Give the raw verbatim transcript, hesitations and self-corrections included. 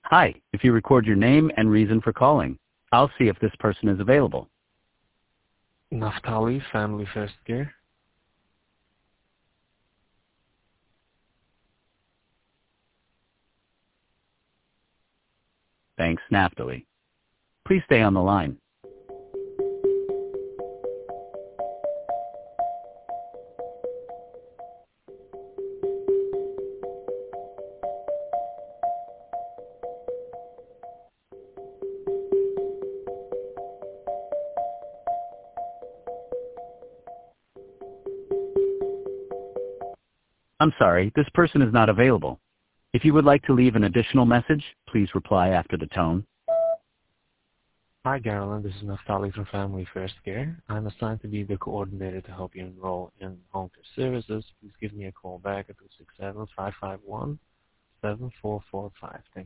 Hi, if you record your name and reason for calling, I'll see if this person is available. Naftali, Family First Care. Thanks, Naftali. Please stay on the line. I'm sorry, this person is not available. If you would like to leave an additional message, please reply after the tone. Hi, Carolyn. This is Naftali from Family First Care. I'm assigned to be the coordinator to help you enroll in home care services. Please give me a call back at two six seven, five five one, seven four four five. Thank you.